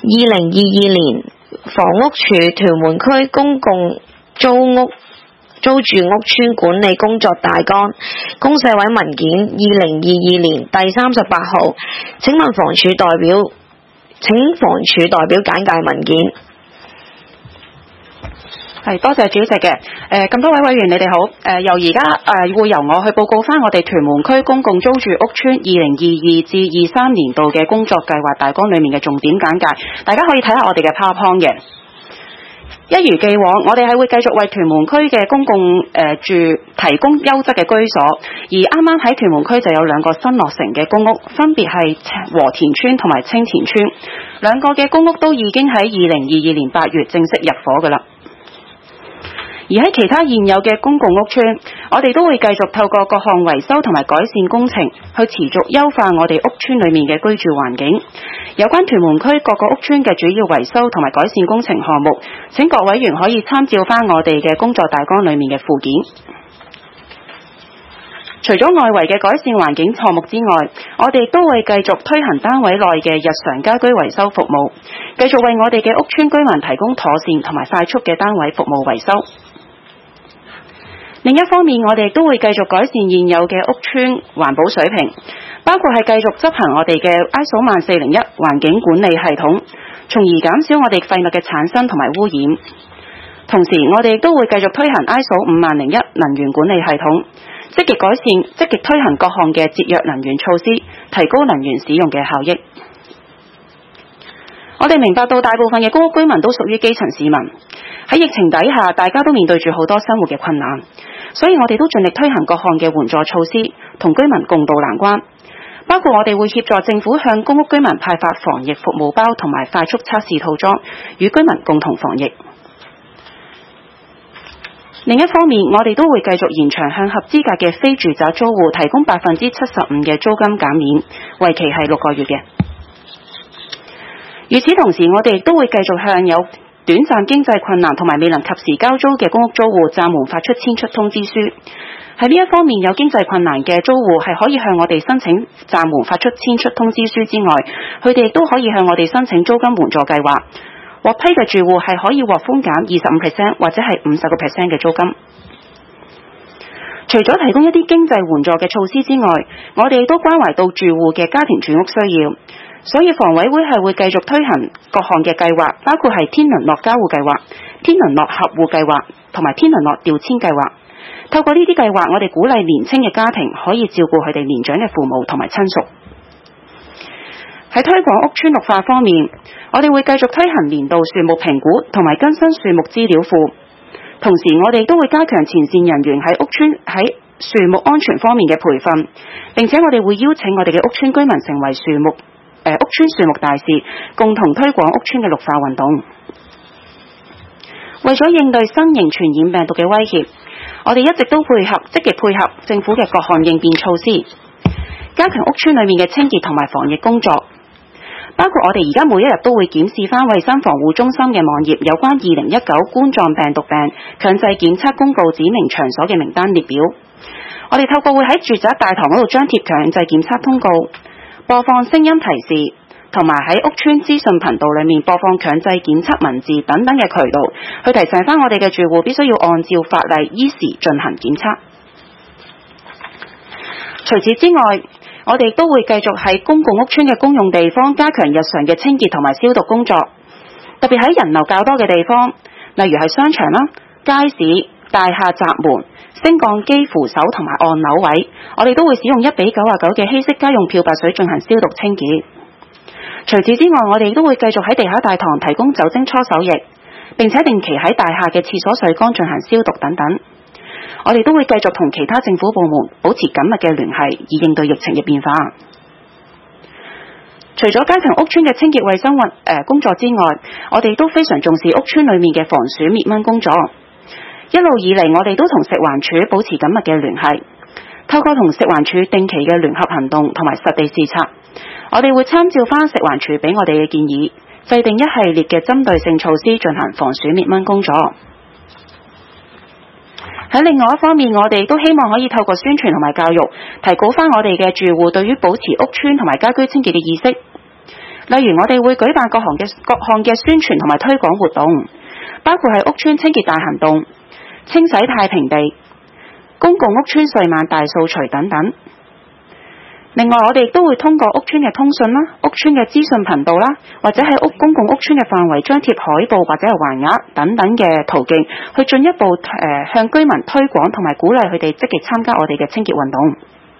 2022年房屋署屯門區公共租住屋邨管理工作大綱公社委文件2022年第38號，請房署代表簡介文件。 係，多謝主席嘅。咁多位委員你哋好。由而家會由我去報告翻我哋屯門區公共租住屋邨2022至23年度嘅工作計劃大綱裏面嘅重點簡介，大家可以睇下我哋嘅 PowerPoint 嘅。一如既往，我哋係會繼續為屯門區嘅公共提供優質嘅居所，而啱啱喺屯門區就有兩個新落成嘅公屋，分別係和田村同埋青田村，兩個嘅公屋都已經喺2022年8月正式入伙㗎啦。而喺其他現有嘅公共屋邨，我哋都會繼續透過各項維修同埋改善工程，去持續優化我哋屋邨裏面嘅居住環境。有關屯門區各個屋邨嘅主要維修同埋改善工程項目，請各委員可以參照翻我哋嘅工作大綱裏面嘅附件。除咗外圍嘅改善環境項目之外，我哋都會繼續推行單位內嘅日常家居維修服務，繼續為我哋嘅屋邨居民提供妥善同埋快速嘅單位服務維修。另一方面，我哋都會繼續改善現有嘅屋邨環保水平，包括係繼續執行我哋嘅 ISO 14001環境管理系統，從而減少我哋廢物嘅產生同埋污染。同時，我哋都會繼續推行 ISO 5001能源管理系統，積極推行各項嘅節約能源措施，提高能源使用嘅效益。我哋明白到大部分嘅公屋居民都屬於基層市民，喺疫情底下，大家都面對住好多生活嘅困難，所以我哋都盡力推行各項嘅援助措施，同居民共渡難關。包括我哋會協助政府向公屋居民派發防疫服務包同埋快速測試套裝，與居民共同防疫。另一方面，我哋都會繼續延長向合資格嘅非住宅租戶提供75%嘅租金減免，為期係6個月嘅。與此同時，我哋亦都會繼續向有短暫經濟困難同埋未能及時交租嘅公屋租戶暫緩發出遷出通知書。喺呢一方面，有經濟困難嘅租戶係可以向我哋申請暫緩發出遷出通知書之外，佢哋亦都可以向我哋申請租金援助計劃。獲批嘅住戶係可以獲寬減25%或者係50%嘅租金。除咗提供一啲經濟援助嘅措施之外，我哋亦都關懷到住戶嘅家庭住屋需要。所以房委會係會繼續推行各項嘅計劃，包括係天倫樂家戶計劃、天倫樂合戶計劃同埋天倫樂調遷計劃。透過呢啲計劃，我哋鼓勵年輕嘅家庭可以照顧佢哋年長嘅父母同埋親屬。喺推廣屋邨綠化方面，我哋會繼續推行年度樹木評估同埋更新樹木資料庫。同時，我哋都會加強前線人員喺屋邨喺樹木安全方面嘅培訓，並且我哋會邀請我哋嘅屋邨居民成為屋邨樹木大使，共同推廣屋邨嘅綠化運動。為咗應對新型傳染病毒嘅威脅，我哋一直都積極配合政府嘅各項應變措施，加強屋邨裏面嘅清潔同埋防疫工作。包括我哋而家每一日都會檢視翻衛生防護中心嘅網頁有關2019冠狀病毒病強制檢測公告指明場所嘅名單列表。我哋透過會喺住宅大堂嗰度張貼強制檢測通告，播放聲音提示，同埋喺屋邨資訊頻道裏面播放強制檢測文字等等嘅渠道，去提醒翻我哋嘅住戶必須要按照法例依時進行檢測。除此之外，我哋都會繼續喺公共屋邨嘅公用地方加強日常嘅清潔同埋消毒工作，特別喺人流較多嘅地方，例如係商場啦、街市、大廈閘門、升降機扶手同埋按鈕位，我哋都會使用1:99嘅稀釋家用漂白水進行消毒清潔。除此之外，我哋都會繼續喺地下大堂提供酒精搓手液，並且定期喺大廈嘅廁所水缸進行消毒等等。我哋都會繼續同其他政府部門保持緊密嘅聯繫，以應對疫情嘅變化。除咗加強屋邨嘅清潔衛生工作之外，我哋都非常重視屋邨裏面嘅防鼠滅蚊工作。一路以嚟，我哋都同食環署保持緊密嘅聯繫，透過同食環署定期嘅聯合行動同埋實地視察，我哋會參照翻食環署俾我哋嘅建議，制定一系列嘅針對性措施進行防鼠滅蚊工作。喺另外一方面，我哋都希望可以透過宣傳同埋教育，提高翻我哋嘅住戶對於保持屋邨同埋家居清潔嘅意識。 例如我哋會舉辦各項嘅宣傳同埋推廣活動，包括係屋邨清潔大行動、清洗太平地、公共屋邨歲晚大掃除等等。另外，我哋亦都會通過屋邨嘅通訊啦、屋邨嘅資訊頻道啦，或者喺公共屋邨嘅範圍張貼海報或者係橫額等等嘅途徑，去進一步向居民推廣同埋鼓勵佢哋積極參加我哋嘅清潔運動。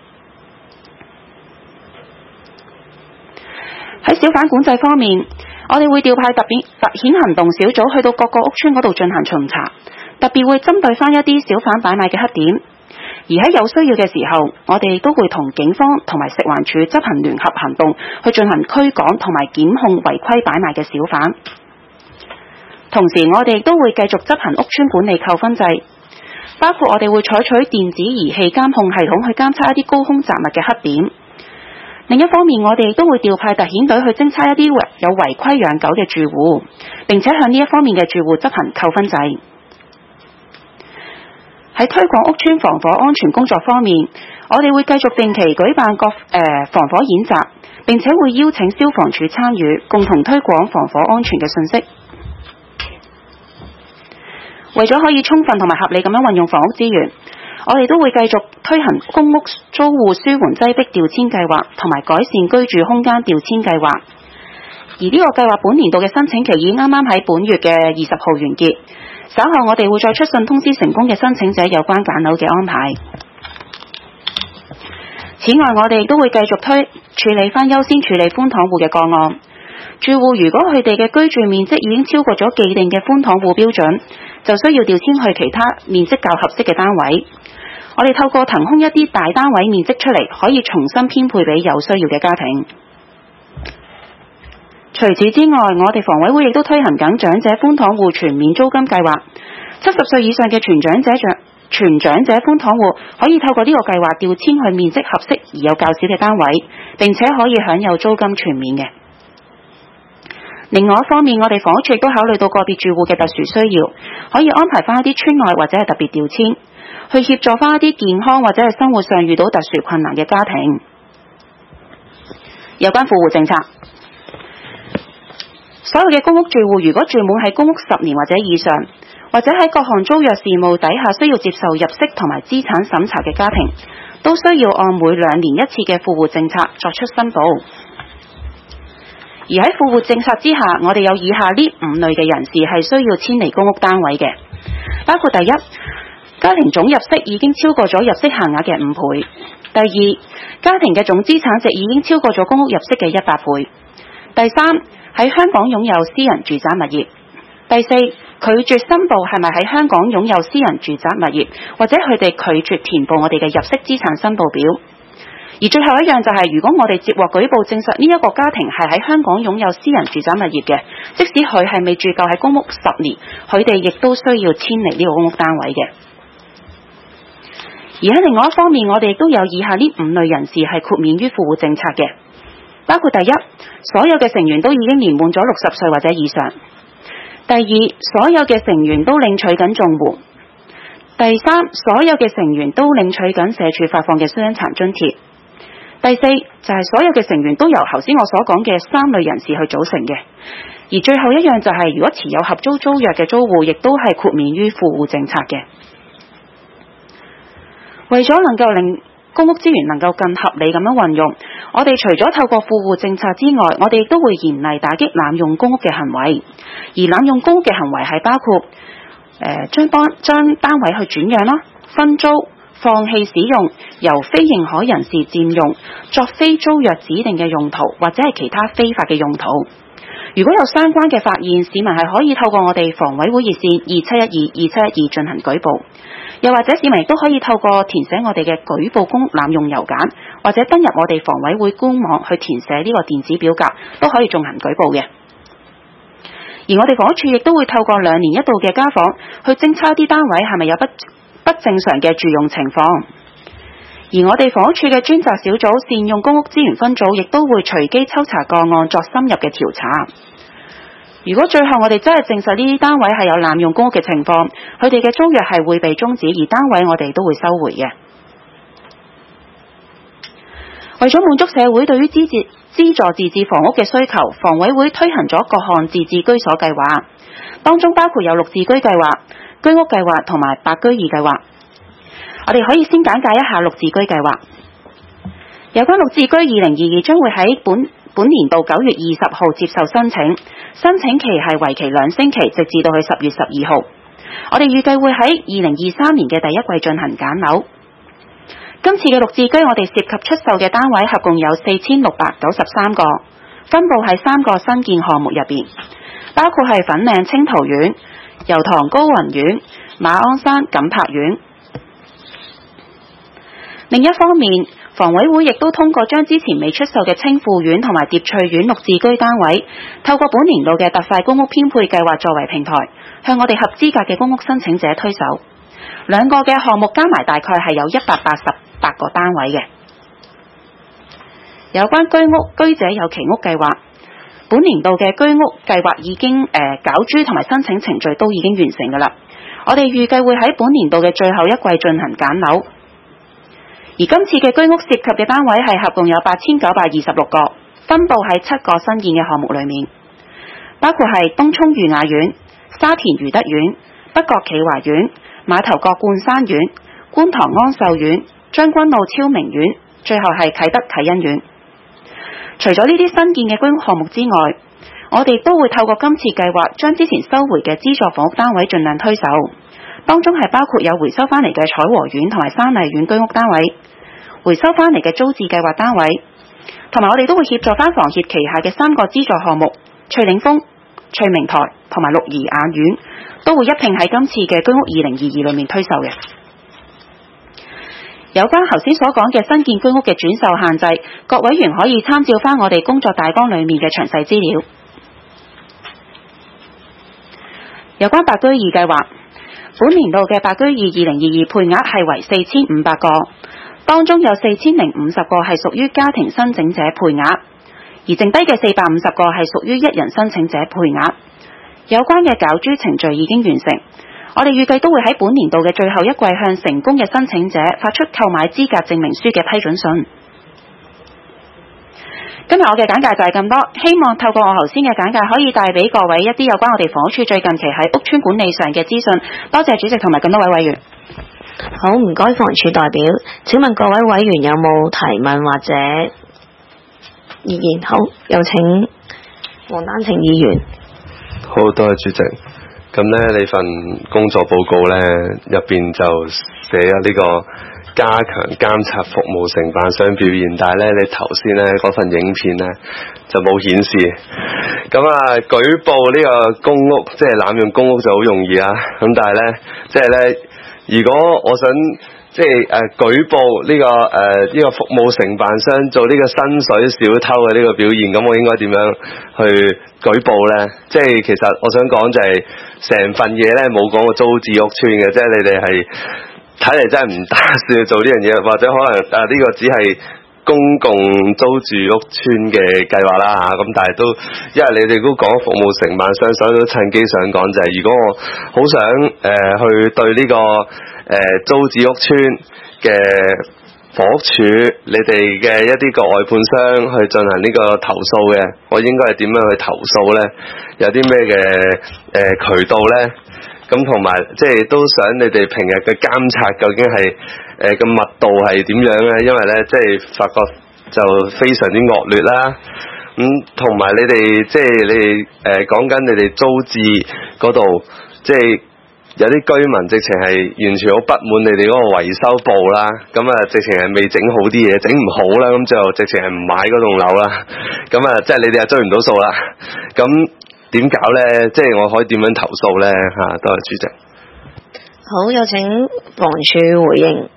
喺小販管制方面，我哋會調派特遣行動小組去到各個屋邨嗰度進行巡查，特別會針對翻一啲小販擺賣嘅黑點。而喺有需要嘅時候，我哋都會同警方同埋食環署執行聯合行動，去進行驅趕同埋檢控違規擺賣嘅小販。同時，我哋都會繼續執行屋邨管理扣分制，包括我哋會採取電子儀器監控系統去監測一啲高空雜物嘅黑點。另一方面，我哋亦都會調派特遣隊去偵測一啲有違規養狗嘅住戶，並且向呢一方面嘅住戶執行扣分制。喺推廣屋邨防火安全工作方面，我哋會繼續定期舉辦各防火演習，並且會邀請消防處參與，共同推廣防火安全嘅信息。為咗可以充分同埋合理咁樣運用房屋資源，我哋都會繼續推行公屋租戶舒緩擠迫調遷計劃同埋改善居住空間調遷計劃。而呢個計劃本年度嘅申請期已經啱啱喺本月嘅20號完結。稍後我哋會再出信通知成功嘅申請者有關揀樓嘅安排。此外，我哋都會繼續處理翻優先處理寬敞戶嘅個案。住戶如果佢哋嘅居住面積已經超過咗既定嘅寬敞戶標準，就需要調遷去其他面積較合適嘅單位。我哋透過騰空一啲大單位面積出嚟，可以重新編配俾有需要嘅家庭。除此之外，我哋房委會亦都推行緊長者寬敞戶全免租金計劃。70歲以上嘅全長者寬敞戶可以透過呢個計劃調遷去面積合適而有較少嘅單位，並且可以享有租金全免嘅。另外一方面，我哋房屋處亦都考慮到個別住戶嘅特殊需要，可以安排翻一啲村外或者係特別調遷，去協助翻一啲健康或者係生活上遇到特殊困難嘅家庭。有關富戶政策，所有嘅公屋住戶如果住滿喺公屋10年或者以上，或者喺各項租約事務底下需要接受入息同埋資產審查嘅家庭，都需要按每2年一次嘅富戶政策作出申報。而喺富戶政策之下，我哋有以下呢5類嘅人士係需要遷離公屋單位嘅，包括第一，家庭總入息已經超過咗入息限額嘅5倍；第二，家庭嘅總資產值已經超過咗公屋入息嘅100倍；第三，喺香港擁有私人住宅物業；第四，拒絕申報係咪喺香港擁有私人住宅物業，或者佢哋拒絕填報我哋嘅入息資產申報表。而最後一樣就係，如果我哋接獲舉報證實呢一個家庭係喺香港擁有私人住宅物業嘅，即使佢係未住夠喺公屋10年，佢哋亦都需要遷離呢個公屋單位嘅。而喺另外一方面，我哋亦都有以下呢5類人士係豁免於富戶政策嘅，包括第一，所有嘅成員都已經年滿咗60歲或者以上；第二，所有嘅成員都領取緊綜援；第三，所有嘅成員都領取緊社署發放嘅傷殘津貼；第四，就係所有嘅成員都由頭先我所講嘅3類人士去組成嘅。而最後一樣就係，如果持有合租租約嘅租戶，亦都係豁免於富戶政策嘅。為咗能夠令公屋資源能夠更合理咁樣運用，我哋除咗透過富戶政策之外，我哋亦都會嚴厲打擊濫用公屋嘅行為。而濫用公屋嘅行為係包括將單位去轉讓啦、分租、放棄使用、由非認可人士佔用、作非租約指定嘅用途，或者係其他非法嘅用途。如果有相關嘅發現，市民係可以透過我哋房委會熱線27122712進行舉報，又或者市民亦都可以透過填寫我哋嘅舉報公屋濫用郵簡，或者登入我哋房委會官網去填寫呢個電子表格，都可以進行舉報嘅。而我哋房屋處亦都會透過2年一度嘅家訪，去偵測一啲單位係咪有不正常嘅住用情況。而我哋房屋處嘅專責小組善用公屋資源分組，亦都會隨機抽查個案作深入嘅調查。如果最後我哋真係證實呢啲單位係有濫用公屋嘅情況，佢哋嘅租約係會被終止，而單位我哋都會收回嘅。為咗滿足社會對於資資助自置房屋嘅需求，房委會推行咗各項自置居所計劃，當中包括有綠置居計劃、居屋計劃同埋白居二計劃。我哋可以先簡介一下綠置居計劃。有關綠置居2022將會喺本年度9月20號接受申請，申請期係為期2星期，直至到去10月12號。我哋預計會喺2023年嘅第一季進行揀樓。今次嘅綠置居，我哋涉及出售嘅單位合共有4693個，分佈喺3個新建項目入邊，包括係粉嶺清濤苑、油塘高雲苑、馬鞍山錦柏苑。另一方面，房委會亦都通過將之前未出售嘅青富苑同埋蝶翠苑綠置居單位，透過本年度嘅特快公屋編配計劃作為平台，向我哋合資格嘅公屋申請者推售。兩個嘅項目加埋大概係有188個單位嘅。有關居屋居者有其屋計劃，本年度嘅居屋計劃已經攪珠同埋申請程序都已經完成㗎喇。我哋預計會喺本年度嘅最後一季進行揀樓。而今次嘅居屋涉及嘅單位係合共有8926個，分佈喺7個新建嘅項目裏面，包括係東涌裕雅苑、沙田裕德苑、北角企華苑、馬頭角冠山苑、觀塘安秀苑、將軍澳超明苑，最後係啟德啟欣苑。除咗呢啲新建嘅居屋項目之外，我哋都會透過今次計劃將之前收回嘅資助房屋單位盡量推售，當中係包括有回收翻嚟嘅彩和苑同埋山麗苑居屋單位，回收翻嚟嘅租置計劃單位，同埋我哋都會協助翻房協旗下嘅3個資助項目翠嶺峰、翠明台同埋綠怡雅苑，都會一併喺今次嘅居屋2022裏面推售嘅。有關頭先所講嘅新建居屋嘅轉售限制，各委員可以參照翻我哋工作大綱裏面嘅詳細資料。有關白居二計劃，本年度嘅白居二2022配額係為4500個，當中有4050個係屬於家庭申請者配額，而剩低嘅450個係屬於一人申請者配額。有關嘅攪珠程序已經完成，我哋預計都會喺本年度嘅最後一季向成功嘅申請者發出購買資格證明書嘅批准信。今日我嘅簡介就係咁多，希望透過我頭先嘅簡介可以帶俾各位一啲有關我哋房屋處最近期喺屋邨管理上嘅資訊。多謝主席同埋咁多位委員。 好，唔該房署代表，請問各位委員有冇提問或者意見？好，有請黃丹晴議員。 好，多謝主席。咁呢，你份工作報告呢入邊就寫咗呢個加強監察服務承辦商表現，但係呢，你頭先呢嗰份影片呢就冇顯示。咁啊，舉報呢個公屋，即係濫用公屋就好容易啊。咁但係呢，即係呢，如果我想即係舉報呢個服務承辦商做呢個薪水小偷嘅呢個表現，咁我應該點樣去舉報呢？即係其實我想講就係成份嘢呢冇講過租置屋邨嘅，即係你哋係睇嚟真係唔打算做呢樣嘢，或者可能呢個只係公共租住屋邨嘅計劃啦嚇。咁但係都因為你哋都講服務承辦商，所以都趁機想講就係，如果我好想去對呢個租置屋邨嘅房屋署你哋嘅一啲個外判商去進行呢個投訴嘅，我應該係點樣去投訴呢？有啲咩嘅渠道呢？咁同埋即係都想你哋平日嘅監察究竟係個密度係點樣呢？因為呢，即係發覺就非常之惡劣啦。咁同埋你哋即係你哋講緊你哋租置嗰度，即係有啲居民直情係完全好不滿你哋嗰個維修部啦。咁啊，直情係未整好啲嘢，整唔好啦。咁最後直情係唔買嗰棟樓啦。咁啊，即係你哋又追唔到數啦。咁點搞呢？即係我可以點樣投訴呢？嚇，多謝主席。 好，有請房署回應。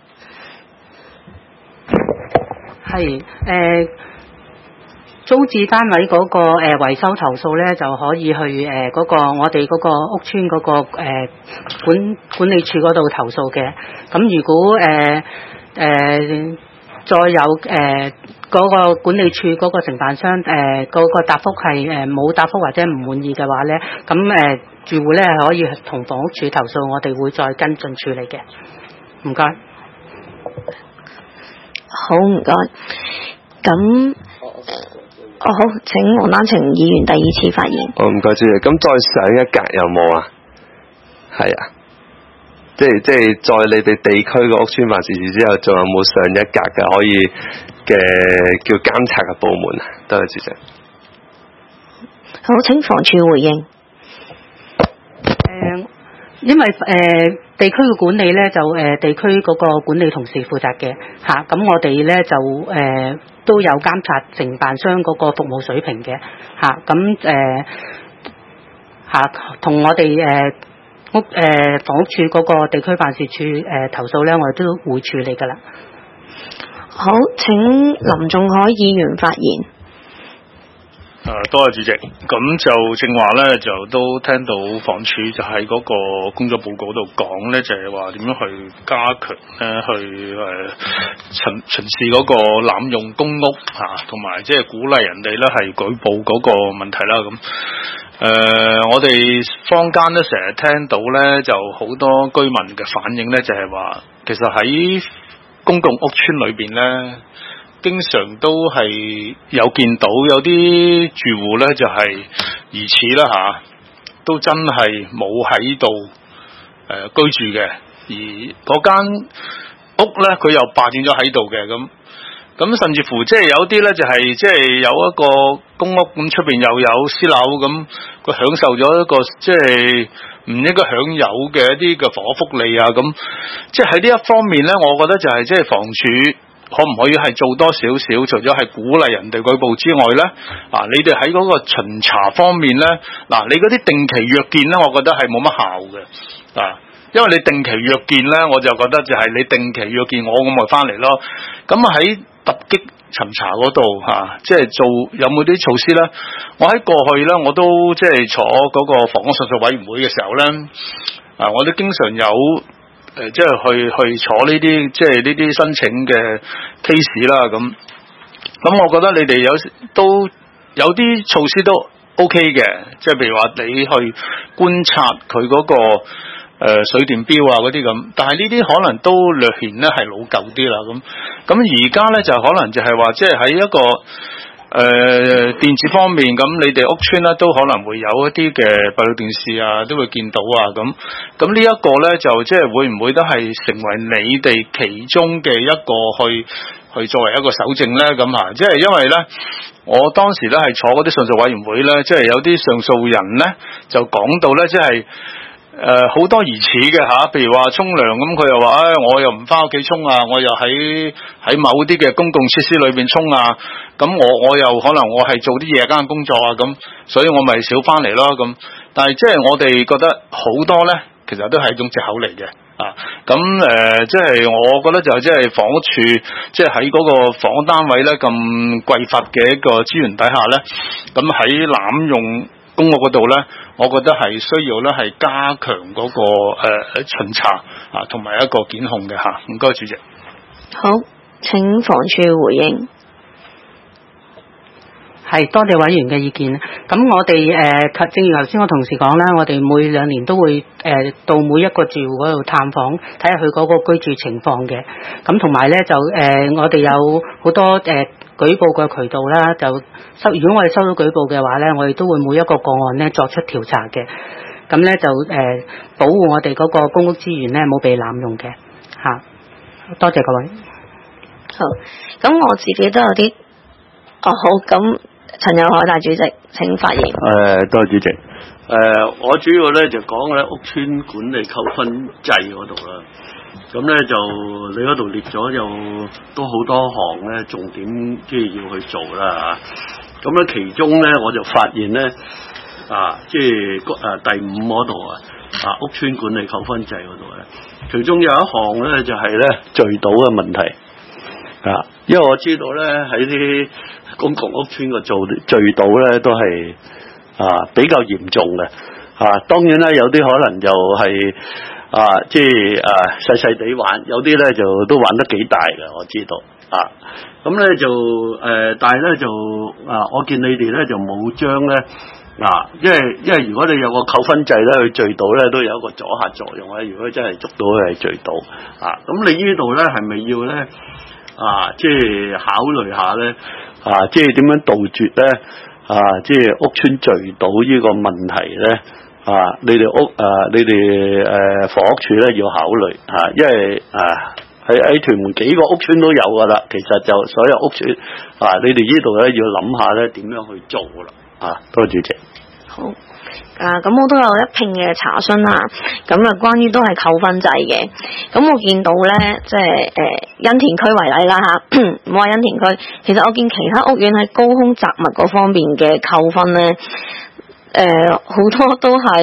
係租置單位嗰個維修投訴咧，就可以去嗰個我哋嗰個屋邨嗰個管理處嗰度投訴嘅。咁如果再有嗰個管理處嗰個承辦商嗰個答覆係冇答覆或者唔滿意嘅話咧，咁住戶咧係可以同房屋處投訴，我哋會再跟進處理嘅。唔該。 好，唔該。咁好，請黃丹晴議員第二次發言。 唔該主席，咁再上一格有冇啊？係啊，即係在你哋地區個屋邨辦事處之後，仲有冇上一格嘅可以嘅叫監察嘅部門啊？多謝主席。 好，請房署回應。 因為地區嘅管理咧就地區嗰個管理同事負責嘅嚇，咁我哋咧就都有監察承辦商嗰個服務水平嘅嚇，咁同我哋房屋處嗰個地區辦事處投訴咧，我哋都會處理㗎啦。 好，請林仲海議員發言。 多謝主席。咁就正話咧，就都聽到房署就喺嗰個工作報告度講咧，就係話點樣去加強咧，去巡視嗰個濫用公屋同埋即係鼓勵人哋咧係舉報嗰個問題啦。咁我哋坊間咧成日聽到咧，就好多居民嘅反應咧，就係話其實喺公共屋邨裏邊咧，經常都係有見到有啲住戶咧就係疑似啦都真係冇喺度居住嘅，而嗰間屋咧佢又霸佔咗喺度嘅，咁甚至乎即係有啲咧就係即係有一個公屋咁出邊又有私樓咁，佢享受咗一個即係唔應該享有嘅一啲嘅房屋福利啊，咁即係喺呢一方面咧，我覺得就係即係房署可唔可以係做多少少？除咗係鼓勵人哋舉報之外咧，你哋喺嗰個巡查方面咧，你嗰啲定期約見咧，我覺得係冇乜效嘅，因為你定期約見咧，我就覺得就係你定期約見我，咁咪翻嚟咯。咁喺突擊巡查嗰度即係做有冇啲措施咧？我喺過去咧，我都即係坐嗰個房屋上訴委員會嘅時候咧，我都經常有。即係去坐呢啲即係呢啲申請嘅 case 啦，咁我覺得你哋都有啲措施都 OK 嘅，即係譬如話你去觀察佢嗰個水電表啊嗰啲咁，但係呢啲可能都略顯咧係老舊啲啦，咁而家咧就可能就係話即係喺一個電子方面，咁你哋屋邨咧都可能會有一啲嘅閉路電視啊，都會見到啊，咁呢一個咧就即係會唔會都係成為你哋其中嘅一個去作為一個搜證咧？咁即係因為咧，我當時咧係坐嗰啲上訴委員會咧，即係有啲上訴人咧就講到咧，即係好多疑似嘅譬如話沖涼咁，佢又話我又唔翻屋企沖啊，我又喺某啲嘅公共設施裏邊沖啊，咁我又可能我係做啲夜間工作啊，咁所以我咪少翻嚟咯，咁但係即係我哋覺得好多咧，其實都係一種藉口嚟嘅咁即係我覺得就即係房屋處即係喺嗰個房屋單位咧咁匱乏嘅一個資源底下咧，咁喺濫用公屋嗰度咧，我覺得係需要咧係加強嗰個巡查同埋一個檢控嘅唔該主席。 好，請房署回應。 係多謝委員嘅意見。咁我哋正如頭先我同事講啦，我哋每2年都會到每一個住戶嗰度探訪，睇下佢嗰個居住情況嘅。咁同埋咧就我哋有好多舉報嘅渠道啦，如果我哋收到舉報嘅話咧，我哋都會每一個個案咧作出調查嘅。咁咧就保護我哋嗰個公屋資源咧冇被濫用嘅多謝各位。 好，咁我自己都有啲好咁。陳友凱大主席請發言。 多謝主席。我主要咧就講咧屋邨管理扣分制嗰度啦。咁咧就你嗰度列咗有都好多項咧重點，即係要去做啦嚇。咁咧其中咧我就發現咧即係第5嗰度屋邨管理扣分制嗰度咧，其中有一項咧就係咧聚賭嘅問題因為我知道咧喺啲公共屋邨個聚賭咧都係比較嚴重嘅當然啦，有啲可能就係即係細細地玩，有啲咧就都玩得幾大嘅，我知道咁咧就但係咧就我見你哋咧就冇將咧因為如果你有個扣分制咧去聚賭咧都有一個阻嚇作用咧，如果真係捉到佢係聚賭咁你呢度咧係咪要咧即係考慮下咧即係點樣杜絕咧即係屋邨聚賭呢個問題咧你哋房屋署咧要考慮因為喺屯門幾個屋邨都有噶啦，其實就所有屋邨你哋呢度咧要諗下咧點樣去做啦多謝主席。 好。咁我都有一拼嘅查詢啦，咁關於都係扣分制嘅，咁我見到咧，即係欣田區為例啦唔好話欣田區，其實我見其他屋苑喺高空雜物嗰方面嘅扣分咧，好多都係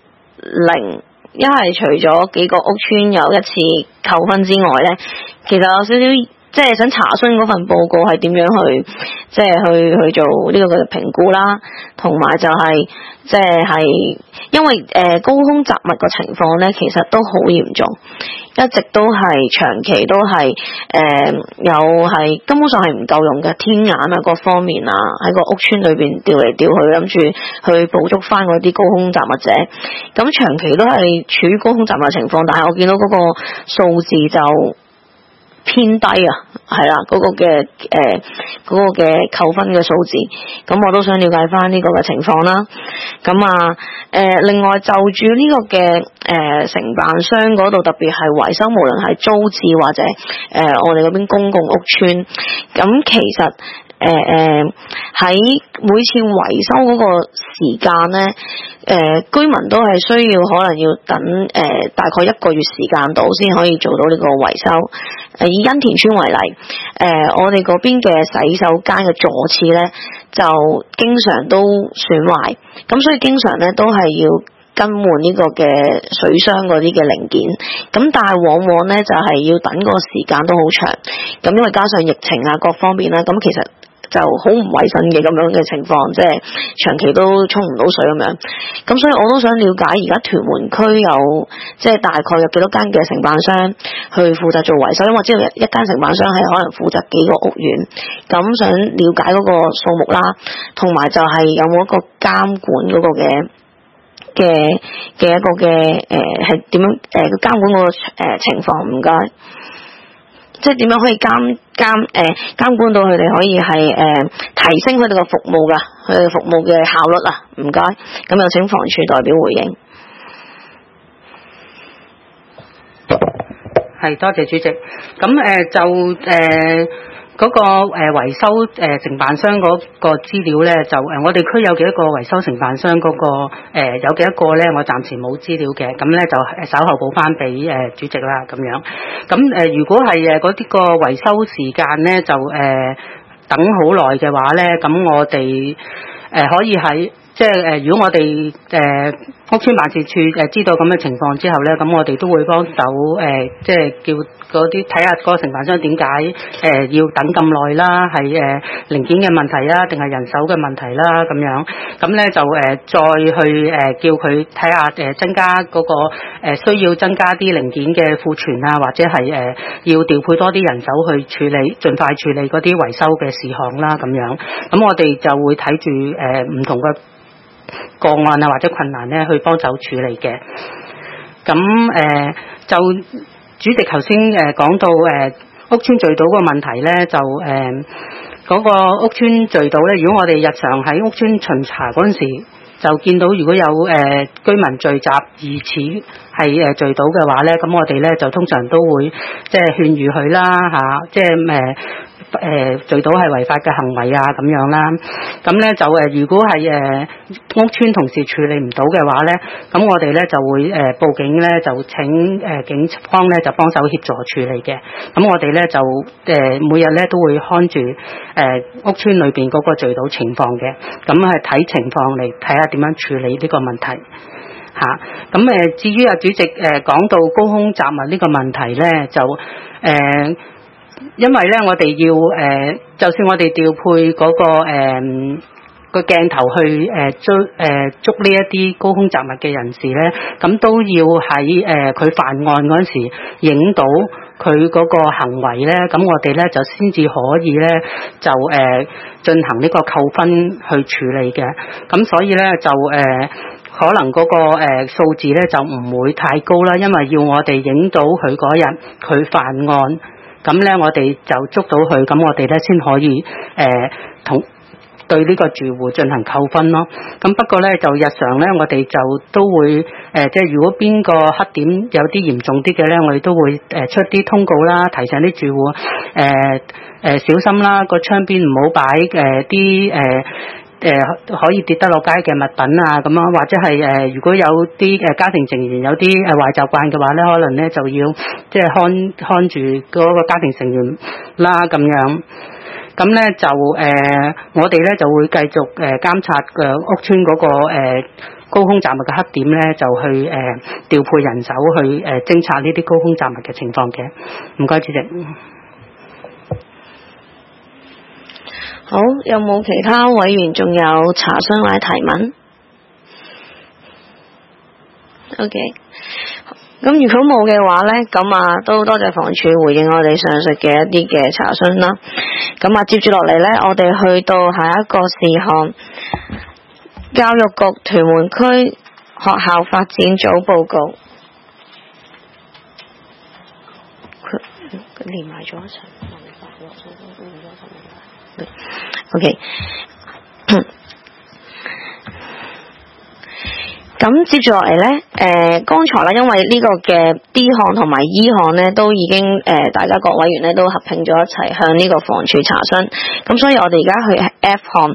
0，一係除咗幾個屋邨有一次扣分之外咧，其實有少少。即係想查詢嗰份報告係點樣去，即係去做呢個嘅評估啦，同埋就係即係因為高空雜物個情況咧，其實都好嚴重，一直都係長期都係有係根本上係唔夠用嘅，天眼啊各方面啊喺個屋邨裏邊調嚟調去，諗住去捕捉翻嗰啲高空雜物者，咁長期都係處於高空雜物嘅情況，但係我見到嗰個數字就偏低係啦，嗰個嘅扣分嘅數字，咁我都想了解翻呢個嘅情況啦。咁另外就住呢個嘅承辦商嗰度，特別係維修，無論係租置或者我哋嗰邊公共屋邨，咁其實喺每次維修嗰個時間咧，居民都係需要可能要等大概1個月時間度先可以做到呢個維修。以欣田邨為例，我哋嗰邊嘅洗手間嘅座廁咧，就經常都損壞，咁所以經常咧都係要更換呢個嘅水箱嗰啲嘅零件，咁但係往往咧就係要等個時間都好長，咁因為加上疫情啊各方面啦，咁其實就好唔衛生嘅咁樣嘅情況，即係長期都沖唔到水咁樣。咁所以我都想了解而家屯門區有即係大概有幾多間嘅承辦商去負責做維修，因為我知道一間承辦商係可能負責幾個屋苑，咁想了解嗰個數目啦，同埋就係有冇一個監管嗰個嘅一個嘅係點樣監管嗰個情況，唔該。即係點樣可以監管到佢哋可以係提升佢哋嘅服務㗎，佢哋服務嘅效率啊，唔該。咁有請房署代表回應。 係，多謝主席。咁嗰個維修承辦商嗰個資料咧，就我哋區有幾多個維修承辦商嗰個有幾多個咧？我暫時冇資料嘅，咁咧就稍後補翻俾主席啦咁樣。咁如果係嗰啲個維修時間咧，就等好耐嘅話咧，咁我哋可以喺即係如果我哋屋邨辦事處知道咁嘅情況之後咧，咁我哋都會幫手即係叫嗰啲睇下嗰個承辦商點解要等咁耐啦，係零件嘅問題啊，定係人手嘅問題啦咁樣。咁咧就再去叫佢睇下增加嗰個需要增加啲零件嘅庫存啊，或者係要調配多啲人手去處理，盡快處理嗰啲維修嘅事項啦咁樣。咁我哋就會睇住唔同嘅個案啊或者困難咧去幫手處理嘅。咁就主席頭先講到屋邨聚賭個問題咧，就嗰個屋邨聚賭咧，如果我哋日常喺屋邨巡查嗰陣時，就見到如果有居民聚集疑似係聚賭嘅話咧，咁我哋咧就通常都會即係勸喻佢啦即係聚賭係違法嘅行為啊咁樣啦。咁咧就如果係屋邨同事處理唔到嘅話咧，咁我哋咧就會報警咧，就請警方咧就幫手協助處理嘅。咁我哋咧就每日咧都會看住屋邨裏邊嗰個聚賭情況嘅，咁係睇情況嚟睇下點樣處理呢個問題嚇。咁至於主席講到高空雜物呢個問題咧，就因為咧我哋要就算我哋調配嗰個鏡頭去捉呢一啲高空雜物嘅人士咧，咁都要喺佢犯案嗰陣時影到佢嗰個行為咧，咁我哋咧就先至可以咧就進行呢個扣分去處理嘅。咁所以咧就可能嗰個數字咧就唔會太高啦，因為要我哋影到佢嗰日佢犯案咁咧我哋就捉到佢，咁我哋咧先可以對呢個住戶進行扣分咯。咁不過咧就日常咧我哋就都會即係如果邊個黑點有啲嚴重啲嘅咧，我哋都會出啲通告啦，提醒啲住戶小心啦，個窗邊唔好擺啲可以跌得落街嘅物品啊咁樣，或者係如果有啲家庭成員有啲壞習慣嘅話咧，可能咧就要即係看住嗰個家庭成員啦咁樣。咁咧就我哋咧就會繼續監察屋邨嗰個高空雜物嘅黑點咧，就去調配人手去偵察呢啲高空雜物嘅情況嘅。唔該，主席。 好，有冇其他委員仲有查詢或者提問 ？OK。咁如果冇嘅話呢，咁都多謝房署回應我哋上述嘅一啲嘅查詢啦。咁接住落嚟呢，我哋去到下一個事項，教育局屯門區學校發展組報告。佢連埋咗一齊。OK。咁接住落嚟呢，剛才因為呢個嘅 D 項同埋 E 項呢，都已經大家各委員呢都合併咗一齊向呢個房署查詢，咁所以我哋而家去 F 項，